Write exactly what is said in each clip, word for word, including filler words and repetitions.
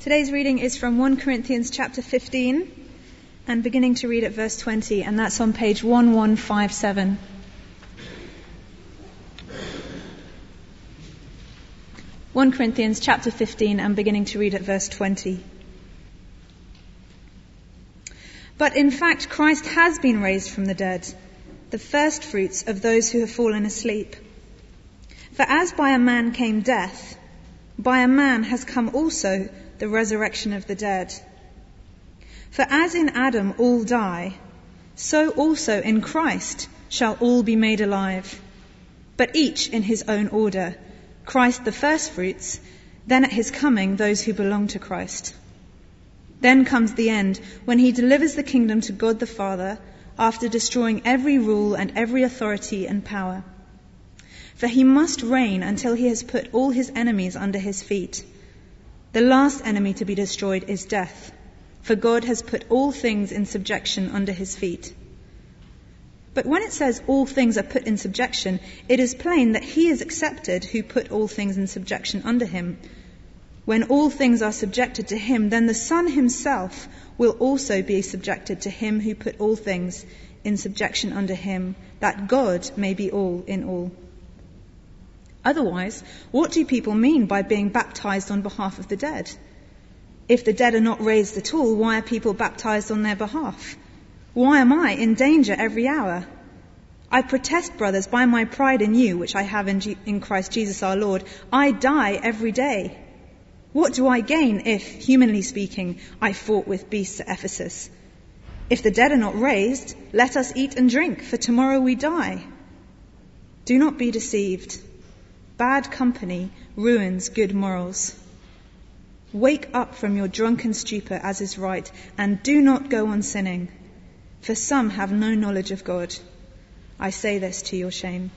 Today's reading is from First Corinthians chapter fifteen and beginning to read at verse twenty, and that's on page eleven fifty-seven. First Corinthians chapter fifteen and beginning to read at verse twenty. But in fact Christ has been raised from the dead, the first fruits of those who have fallen asleep. For as by a man came death, by a man has come also the resurrection of the dead. For as in Adam all die, so also in Christ shall all be made alive, but each in his own order, Christ the firstfruits, then at his coming those who belong to Christ. Then comes the end, when he delivers the kingdom to God the Father, after destroying every rule and every authority and power. For he must reign until he has put all his enemies under his feet. The last enemy to be destroyed is death, for God has put all things in subjection under his feet. But when it says all things are put in subjection, it is plain that he is accepted who put all things in subjection under him. When all things are subjected to him, then the Son himself will also be subjected to him who put all things in subjection under him, that God may be all in all. Otherwise, what do people mean by being baptized on behalf of the dead? If the dead are not raised at all, why are people baptized on their behalf? Why am I in danger every hour? I protest, brothers, by my pride in you, which I have in, G- in Christ Jesus our Lord, I die every day. What do I gain if, humanly speaking, I fought with beasts at Ephesus? If the dead are not raised, let us eat and drink, for tomorrow we die. Do not be deceived. Bad company ruins good morals. Wake up from your drunken stupor, as is right, and do not go on sinning, for some have no knowledge of God. I say this to your shame.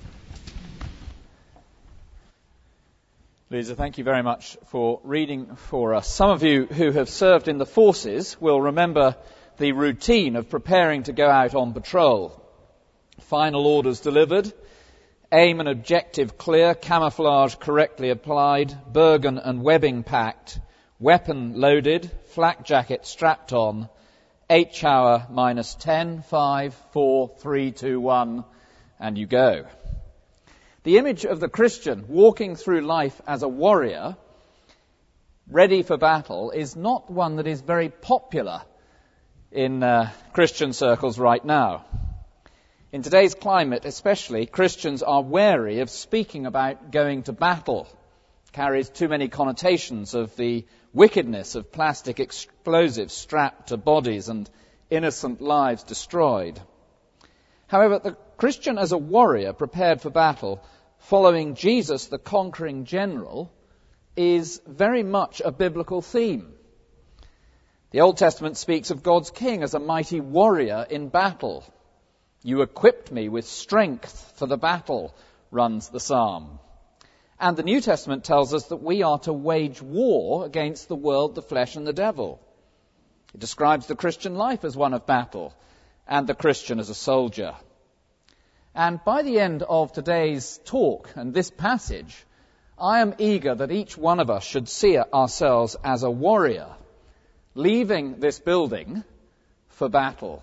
Lisa, thank you very much for reading for us. Some of you who have served in the forces will remember the routine of preparing to go out on patrol. Final orders delivered, aim and objective clear, camouflage correctly applied, Bergen and webbing packed, weapon loaded, flak jacket strapped on, H hour minus ten, five, four, three, two, one, and you go. The image of the Christian walking through life as a warrior, ready for battle, is not one that is very popular in uh, Christian circles right now. In today's climate especially, Christians are wary of speaking about going to battle. It carries too many connotations of the wickedness of plastic explosives strapped to bodies and innocent lives destroyed. However, the Christian as a warrior prepared for battle, following Jesus the conquering general, is very much a biblical theme. The Old Testament speaks of God's king as a mighty warrior in battle. You equipped me with strength for the battle, runs the psalm. And the New Testament tells us that we are to wage war against the world, the flesh, and the devil. It describes the Christian life as one of battle, and the Christian as a soldier. And by the end of today's talk and this passage, I am eager that each one of us should see ourselves as a warrior, leaving this building for battle.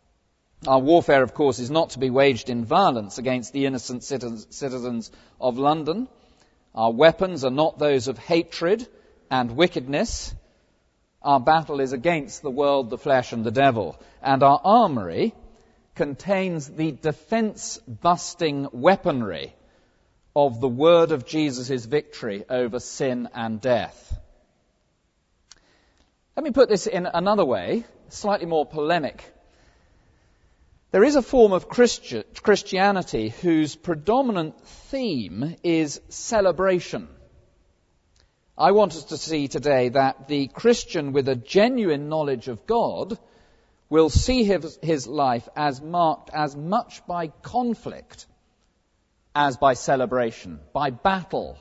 Our warfare, of course, is not to be waged in violence against the innocent citizens of London. Our weapons are not those of hatred and wickedness. Our battle is against the world, the flesh, and the devil. And our armoury contains the defence-busting weaponry of the word of Jesus' victory over sin and death. Let me put this in another way, slightly more polemic. There is a form of Christi- Christianity whose predominant theme is celebration. I want us to see today that the Christian with a genuine knowledge of God will see his, his life as marked as much by conflict as by celebration, by battle.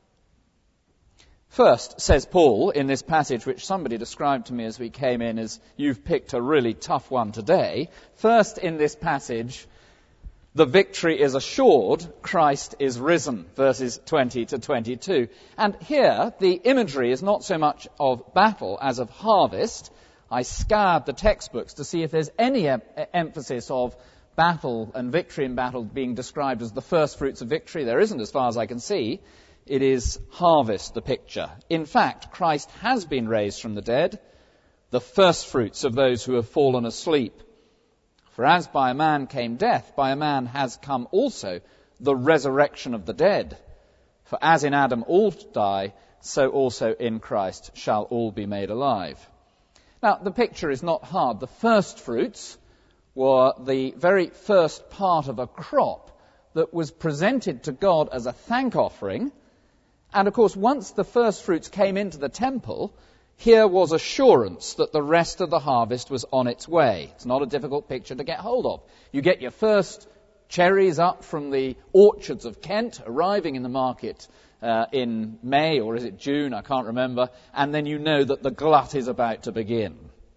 First, says Paul in this passage, which somebody described to me as we came in as, you've picked a really tough one today. First in this passage, The victory is assured, Christ is risen, verses twenty to twenty-two. And here, the imagery is not so much of battle as of harvest. I scoured the textbooks to see if there's any em- emphasis of battle and victory in battle being described as the first fruits of victory. There isn't, as far as I can see. It is harvest, the picture. In fact, Christ has been raised from the dead, the first fruits of those who have fallen asleep. For as by a man came death, by a man has come also the resurrection of the dead. For as in Adam all die, so also in Christ shall all be made alive. Now, the picture is not hard. The first fruits were the very first part of a crop that was presented to God as a thank offering. And of course, once the first fruits came into the temple, here was assurance that the rest of the harvest was on its way. It's not a difficult picture to get hold of. You get your first cherries up from the orchards of Kent, arriving in the market uh, in May, or is it June? I can't remember. And then you know that the glut is about to begin.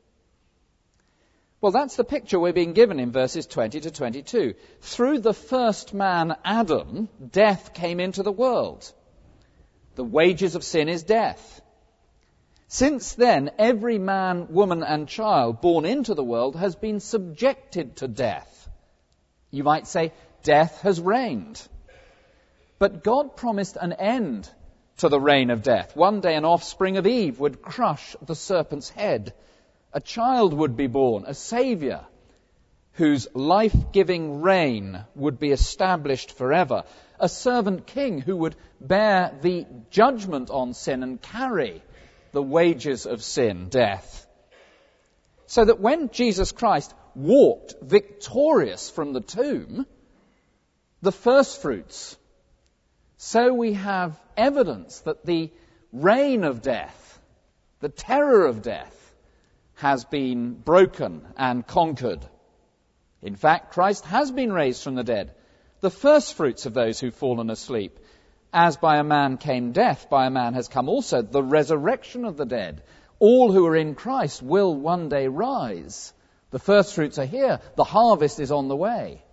Well, that's the picture we're being given in verses twenty to twenty-two. Through the first man, Adam, death came into the world. The wages of sin is death. Since then, every man, woman and child born into the world has been subjected to death. You might say, death has reigned. But God promised an end to the reign of death. One day an offspring of Eve would crush the serpent's head. A child would be born, a saviour, whose life-giving reign would be established forever. A servant king who would bear the judgment on sin and carry the wages of sin, death. So that when Jesus Christ walked victorious from the tomb, the first fruits, so we have evidence that the reign of death, the terror of death, has been broken and conquered. In fact, Christ has been raised from the dead, the first fruits of those who've fallen asleep. As by a man came death, by a man has come also the resurrection of the dead. All who are in Christ will one day rise. The first fruits are here. The harvest is on the way.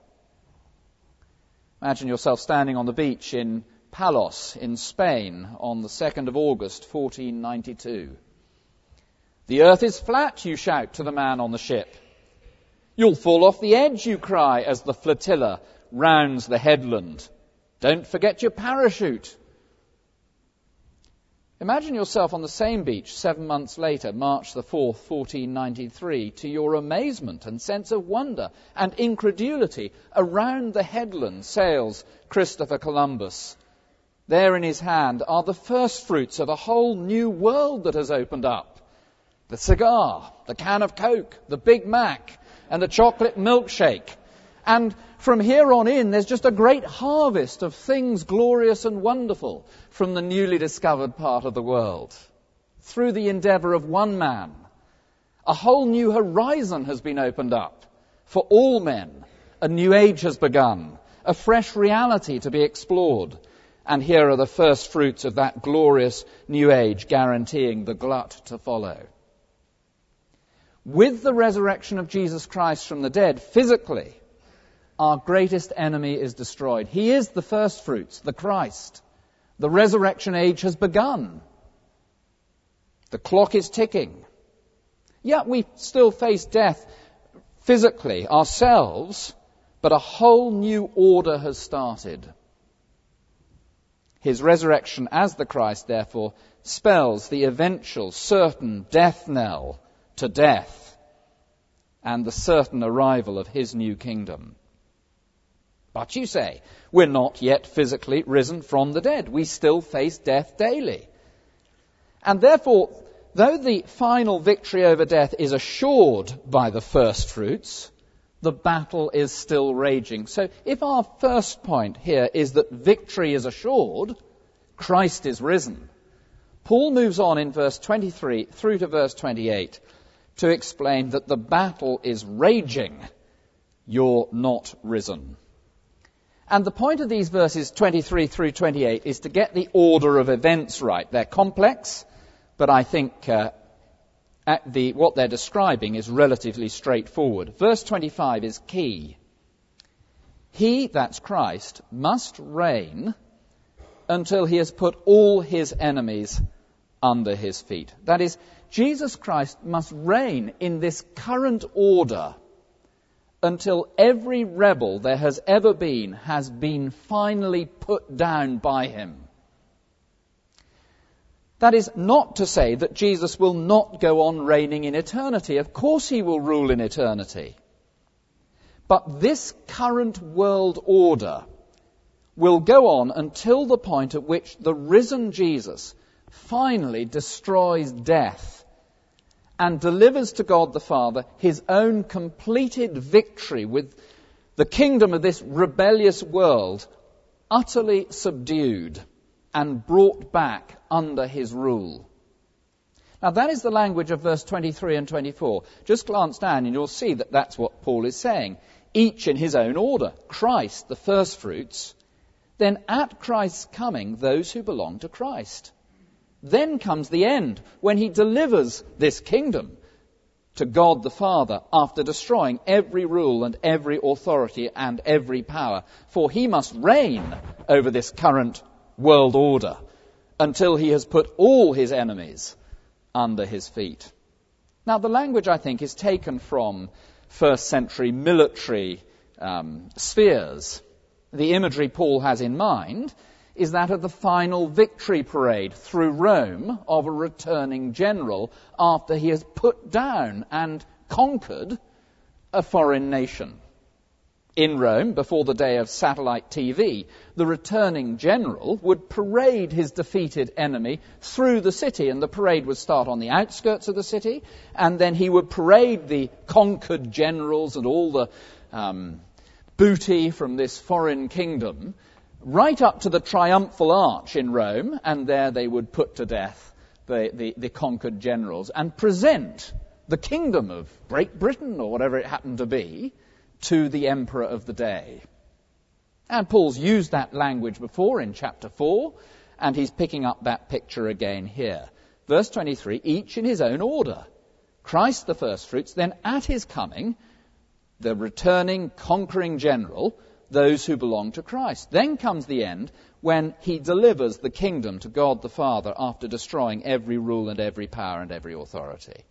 Imagine yourself standing on the beach in Palos in Spain on the second of August, fourteen ninety-two. The earth is flat, you shout to the man on the ship. You'll fall off the edge, you cry, as the flotilla rounds the headland. Don't forget your parachute. Imagine yourself on the same beach seven months later, March the fourth, fourteen ninety-three, to your amazement and sense of wonder and incredulity. Around the headland sails Christopher Columbus. There in his hand are the first fruits of a whole new world that has opened up. The cigar, the can of Coke, the Big Mac, and the chocolate milkshake. And from here on in, there's just a great harvest of things glorious and wonderful from the newly discovered part of the world. Through the endeavour of one man, a whole new horizon has been opened up for all men. A new age has begun, a fresh reality to be explored. And here are the first fruits of that glorious new age, guaranteeing the glut to follow. With the resurrection of Jesus Christ from the dead, physically, our greatest enemy is destroyed. He is the first fruits, the Christ. The resurrection age has begun. The clock is ticking. Yet we still face death physically, ourselves, but a whole new order has started. His resurrection as the Christ, therefore, spells the eventual, certain death knell to death and the certain arrival of his new kingdom. But you say, we're not yet physically risen from the dead. We still face death daily. And therefore, though the final victory over death is assured by the first fruits, the battle is still raging. So if our first point here is that victory is assured, Christ is risen, Paul moves on in verse twenty-three through to verse twenty-eight to explain that the battle is raging. You're not risen. And the point of these verses twenty-three through twenty-eight is to get the order of events right. They're complex, but I think uh, at the, what they're describing is relatively straightforward. Verse twenty-five is key. He, that's Christ, must reign until he has put all his enemies under his feet. That is, Jesus Christ must reign in this current order until every rebel there has ever been has been finally put down by him. That is not to say that Jesus will not go on reigning in eternity. Of course he will rule in eternity. But this current world order will go on until the point at which the risen Jesus finally destroys death and delivers to God the Father his own completed victory with the kingdom of this rebellious world utterly subdued and brought back under his rule. Now that is the language of verse twenty-three and twenty-four. Just glance down and you'll see that that's what Paul is saying. Each in his own order. Christ, the first fruits. Then at Christ's coming, those who belong to Christ. Then comes the end, when he delivers this kingdom to God the Father after destroying every rule and every authority and every power. For he must reign over this current world order until he has put all his enemies under his feet. Now the language, I think, is taken from first century military um, spheres. The imagery Paul has in mind is that of the final victory parade through Rome of a returning general after he has put down and conquered a foreign nation. In Rome, before the day of satellite T V, the returning general would parade his defeated enemy through the city, and the parade would start on the outskirts of the city, and then he would parade the conquered generals and all the um, booty from this foreign kingdom right up to the triumphal arch in Rome, and there they would put to death the, the, the conquered generals and present the kingdom of Great Britain, or whatever it happened to be, to the emperor of the day. And Paul's used that language before in chapter four, and he's picking up that picture again here. Verse twenty-three, each in his own order. Christ the firstfruits, then at his coming, the returning, conquering general, those who belong to Christ. Then comes the end, when he delivers the kingdom to God the Father after destroying every rule and every power and every authority.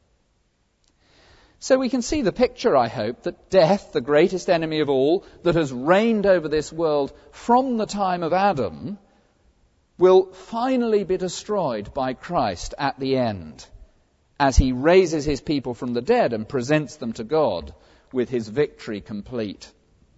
So we can see the picture, I hope, that death, the greatest enemy of all, that has reigned over this world from the time of Adam, will finally be destroyed by Christ at the end, as he raises his people from the dead and presents them to God with his victory complete.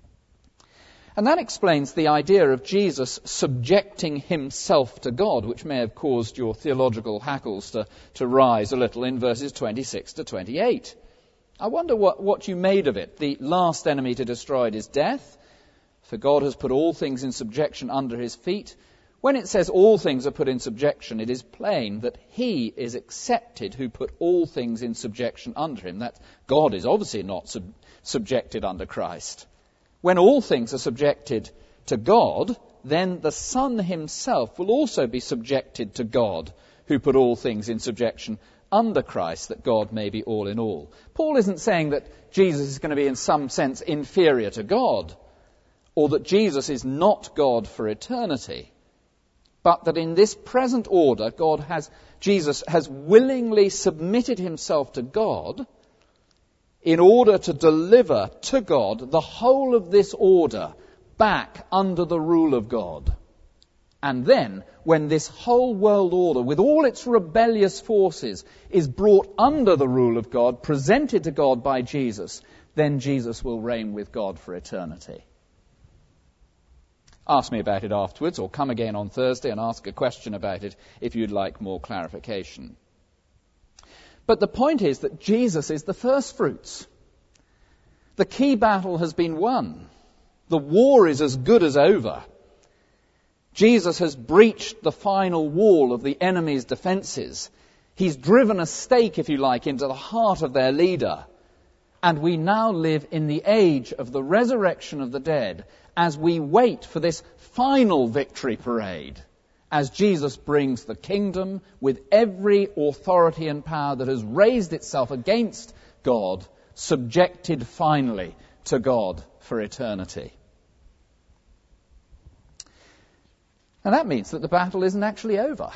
And that explains the idea of Jesus subjecting himself to God, which may have caused your theological hackles to, to rise a little in verses twenty-six to twenty-eight. I wonder what, what you made of it. The last enemy to destroy it is death, for God has put all things in subjection under his feet. When it says all things are put in subjection, it is plain that he is accepted who put all things in subjection under him. That God is obviously not sub- subjected under Christ. When all things are subjected to God, then the Son himself will also be subjected to God, who put all things in subjection under Christ, that God may be all in all. Paul isn't saying that Jesus is going to be in some sense inferior to God, or that Jesus is not God for eternity, but that in this present order, God has, Jesus has willingly submitted himself to God in order to deliver to God the whole of this order back under the rule of God. And then, when this whole world order, with all its rebellious forces, is brought under the rule of God, presented to God by Jesus, then Jesus will reign with God for eternity. Ask me about it afterwards, or come again on Thursday and ask a question about it if you'd like more clarification. But the point is that Jesus is the first fruits. The key battle has been won. The war is as good as over. Jesus has breached the final wall of the enemy's defences. He's driven a stake, if you like, into the heart of their leader. And we now live in the age of the resurrection of the dead as we wait for this final victory parade, as Jesus brings the kingdom with every authority and power that has raised itself against God, subjected finally to God for eternity. And that means that the battle isn't actually over.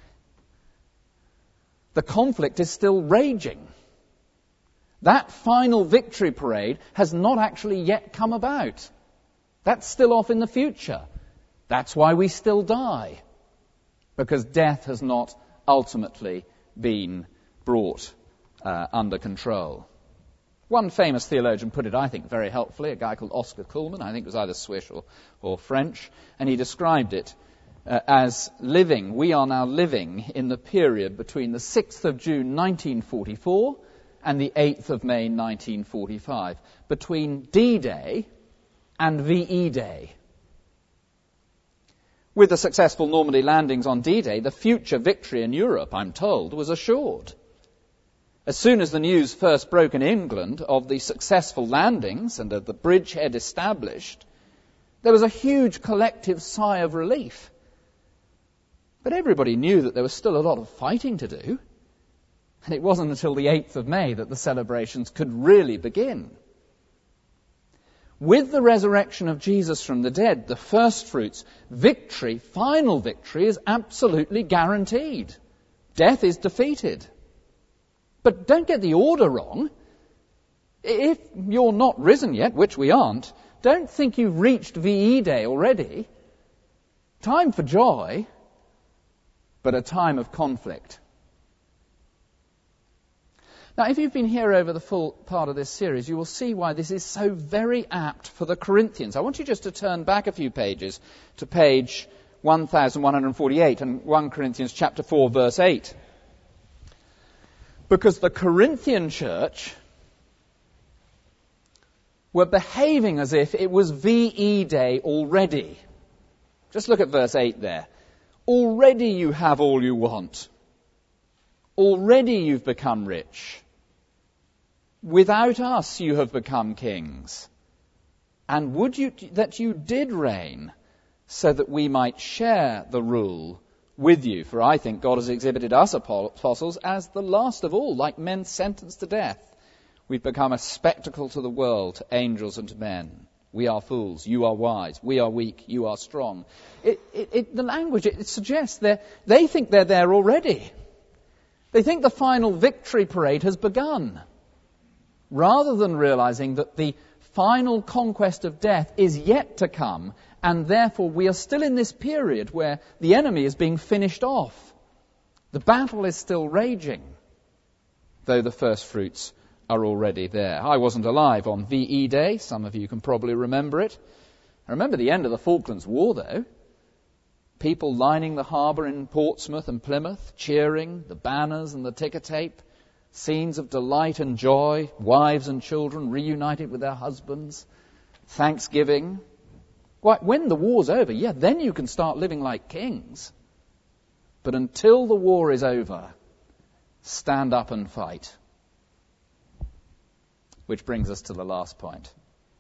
The conflict is still raging. That final victory parade has not actually yet come about. That's still off in the future. That's why we still die, because death has not ultimately been brought uh, under control. One famous theologian put it, I think, very helpfully, a guy called Oscar Kuhlmann, I think it was either Swiss or, or French, and he described it uh, as living, we are now living in the period between the sixth of June nineteen forty-four and the eighth of May nineteen forty-five, between D-Day and V E Day. With the successful Normandy landings on D-Day, the future victory in Europe, I'm told, was assured. As soon as the news first broke in England of the successful landings and of the bridgehead established, there was a huge collective sigh of relief. But everybody knew that there was still a lot of fighting to do, and it wasn't until the eighth of May that the celebrations could really begin. With the resurrection of Jesus from the dead, the first fruits, victory, final victory, is absolutely guaranteed. Death is defeated. But don't get the order wrong. If you're not risen yet, which we aren't, don't think you've reached V E Day already. Time for joy, but a time of conflict. Now, if you've been here over the full part of this series, you will see why this is so very apt for the Corinthians. I want you just to turn back a few pages to page one thousand one hundred forty-eight and First Corinthians chapter four, verse eight. Because the Corinthian church were behaving as if it was V E Day already. Just look at verse eight there. Already you have all you want. Already you've become rich. Without us you have become kings. And would you that you did reign, so that we might share the rule with you? For I think God has exhibited us apostles as the last of all, like men sentenced to death. We've become a spectacle to the world, to angels and to men. We are fools, you are wise. We are weak, you are strong. It, it, it, the language, it, it suggests that they think they're there already. They think the final victory parade has begun, rather than realizing that the final conquest of death is yet to come, and therefore we are still in this period where the enemy is being finished off. The battle is still raging, though the first fruits are already there. I wasn't alive on V E Day. Some of you can probably remember it. I remember the end of the Falklands War, though. People lining the harbour in Portsmouth and Plymouth, cheering, the banners and the ticker tape, scenes of delight and joy, wives and children reunited with their husbands, Thanksgiving. Why, when the war's over, yeah, then you can start living like kings. But until the war is over, stand up and fight. Which brings us to the last point.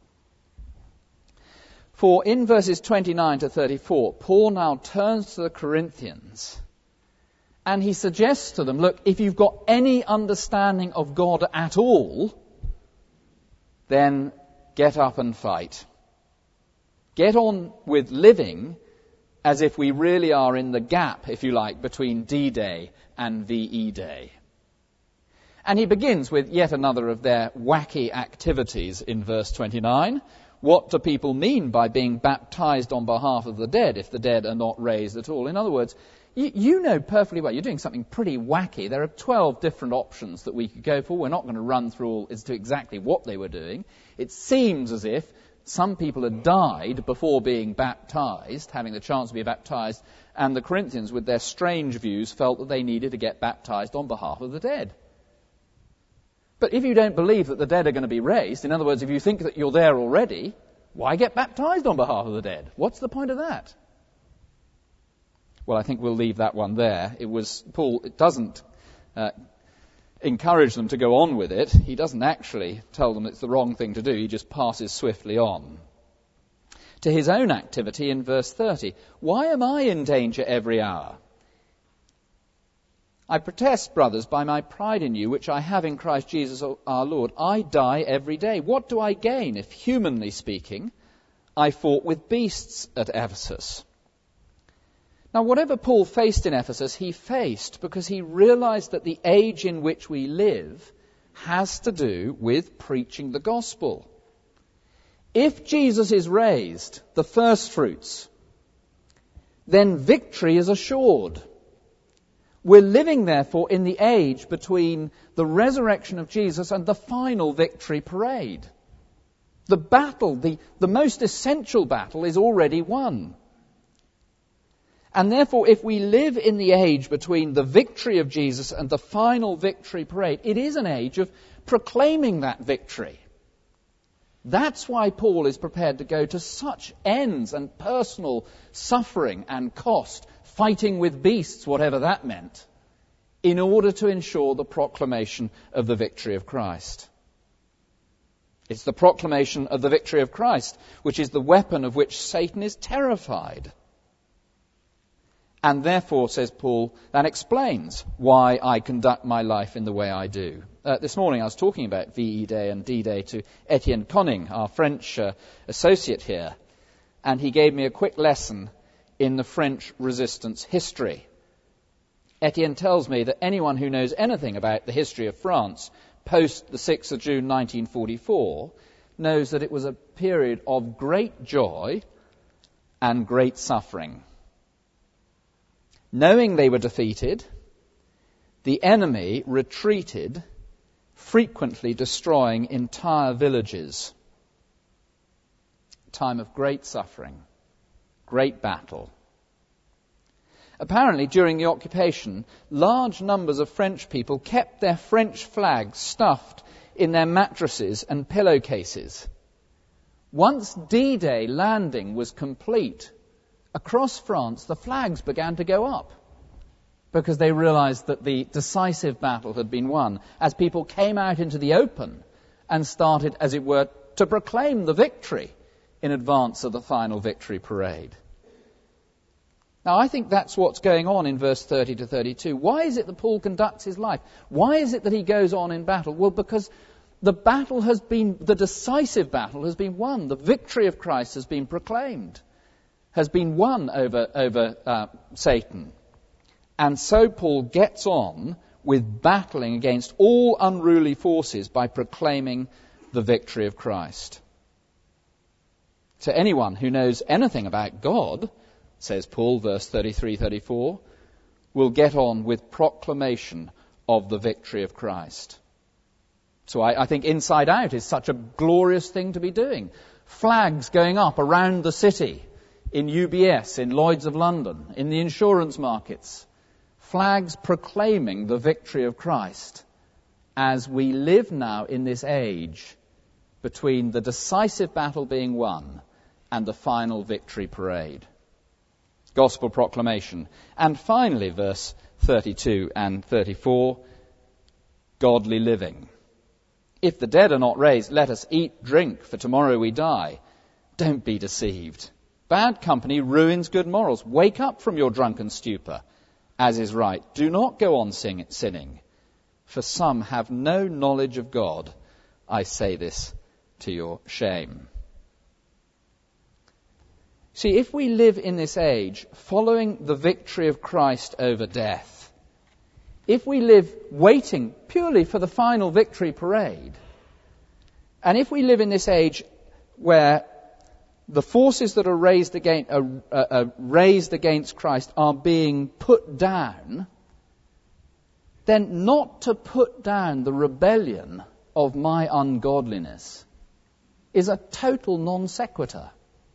For in verses twenty-nine to thirty-four, Paul now turns to the Corinthians and he suggests to them, look, if you've got any understanding of God at all, then get up and fight. Get on with living as if we really are in the gap, if you like, between D-Day and V E Day. And he begins with yet another of their wacky activities in verse twenty-nine. What do people mean by being baptized on behalf of the dead if the dead are not raised at all? In other words, you, you know perfectly well, you're doing something pretty wacky. There are twelve different options that we could go for. We're not going to run through all as to exactly what they were doing. It seems as if some people had died before being baptized, having the chance to be baptized, and the Corinthians, with their strange views, felt that they needed to get baptized on behalf of the dead. But if you don't believe that the dead are going to be raised, in other words, if you think that you're there already, why get baptized on behalf of the dead? What's the point of that? Well, I think we'll leave that one there. It was Paul, it doesn't uh, encourage them to go on with it. He doesn't actually tell them it's the wrong thing to do. He just passes swiftly on to his own activity in verse thirty. Why am I in danger every hour? I protest, brothers, by my pride in you, which I have in Christ Jesus our Lord, I die every day. What do I gain if, humanly speaking, I fought with beasts at Ephesus? Now, whatever Paul faced in Ephesus, he faced because he realized that the age in which we live has to do with preaching the gospel. If Jesus is raised, the first fruits, then victory is assured. We're living, therefore, in the age between the resurrection of Jesus and the final victory parade. The battle, the, the most essential battle, is already won. And therefore, if we live in the age between the victory of Jesus and the final victory parade, it is an age of proclaiming that victory. That's why Paul is prepared to go to such ends and personal suffering and cost, fighting with beasts, whatever that meant, in order to ensure the proclamation of the victory of Christ. It's the proclamation of the victory of Christ, which is the weapon of which Satan is terrified. And therefore, says Paul, that explains why I conduct my life in the way I do. Uh, this morning I was talking about V E Day and D-Day to Etienne Conning, our French uh, associate here, and he gave me a quick lesson in the French resistance history. Etienne tells me that anyone who knows anything about the history of France post the sixth of June nineteen forty-four knows that it was a period of great joy and great suffering. Knowing they were defeated, the enemy retreated, frequently destroying entire villages. A time of great suffering, great battle. Apparently, during the occupation, large numbers of French people kept their French flags stuffed in their mattresses and pillowcases. Once D-Day landing was complete, across France, the flags began to go up because they realized that the decisive battle had been won as people came out into the open and started, as it were, to proclaim the victory in advance of the final victory parade. Now, I think that's what's going on in verse thirty to thirty-two. Why is it that Paul conducts his life? Why is it that he goes on in battle? Well, because the battle has been, the decisive battle has been won. The victory of Christ has been proclaimed, has been won over, over uh, Satan. And so Paul gets on with battling against all unruly forces by proclaiming the victory of Christ. To anyone who knows anything about God, says Paul, verse thirty-three thirty-four, will get on with proclamation of the victory of Christ. So I, I think Inside Out is such a glorious thing to be doing. Flags going up around the city, in U B S, in Lloyd's of London, in the insurance markets. Flags proclaiming the victory of Christ as we live now in this age between the decisive battle being won and the final victory parade. Gospel proclamation. And finally, verse thirty-two and thirty-four, godly living. If the dead are not raised, let us eat, drink, for tomorrow we die. Don't be deceived. Bad company ruins good morals. Wake up from your drunken stupor, as is right. Do not go on sing- sinning, for some have no knowledge of God. I say this to your shame. See, if we live in this age following the victory of Christ over death, if we live waiting purely for the final victory parade, and if we live in this age where the forces that are raised against, uh, uh, raised against Christ are being put down, then not to put down the rebellion of my ungodliness is a total non sequitur.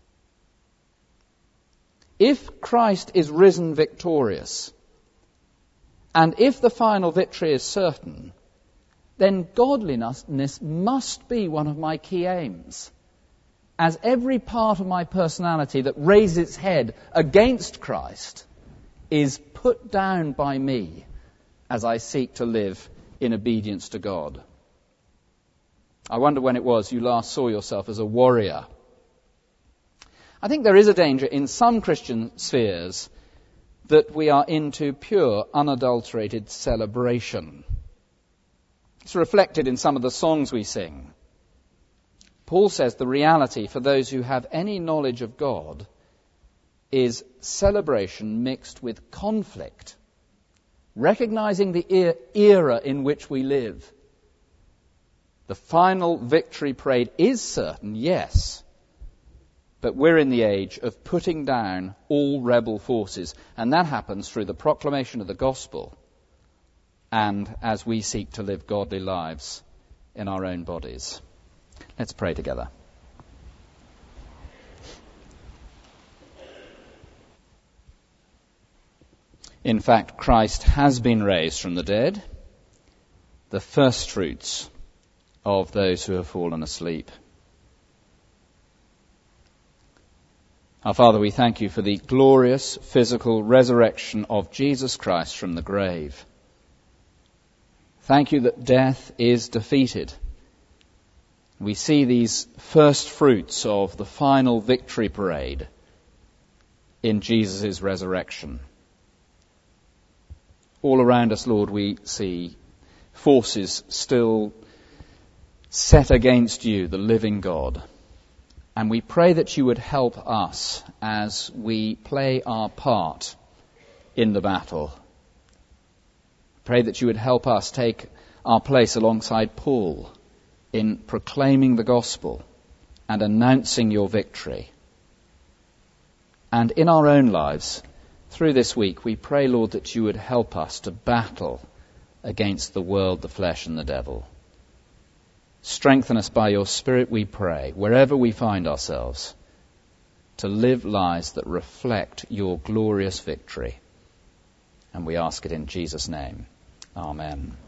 If Christ is risen victorious, and if the final victory is certain, then godliness must be one of my key aims, as every part of my personality that raises its head against Christ is put down by me as I seek to live in obedience to God. I wonder when it was you last saw yourself as a warrior. I think there is a danger in some Christian spheres that we are into pure, unadulterated celebration. It's reflected in some of the songs we sing. Paul says the reality for those who have any knowledge of God is celebration mixed with conflict, recognizing the e- era in which we live. The final victory parade is certain, yes, but we're in the age of putting down all rebel forces, and that happens through the proclamation of the gospel and as we seek to live godly lives in our own bodies. Let's pray together. In fact, Christ has been raised from the dead, the first fruits of those who have fallen asleep. Our Father, we thank you for the glorious physical resurrection of Jesus Christ from the grave. Thank you that death is defeated. We see these first fruits of the final victory parade in Jesus' resurrection. All around us, Lord, we see forces still set against you, the living God. And we pray that you would help us as we play our part in the battle. Pray that you would help us take our place alongside Paul in proclaiming the gospel and announcing your victory. And in our own lives, through this week, we pray, Lord, that you would help us to battle against the world, the flesh, and the devil. Strengthen us by your Spirit, we pray, wherever we find ourselves, to live lives that reflect your glorious victory. And we ask it in Jesus' name. Amen.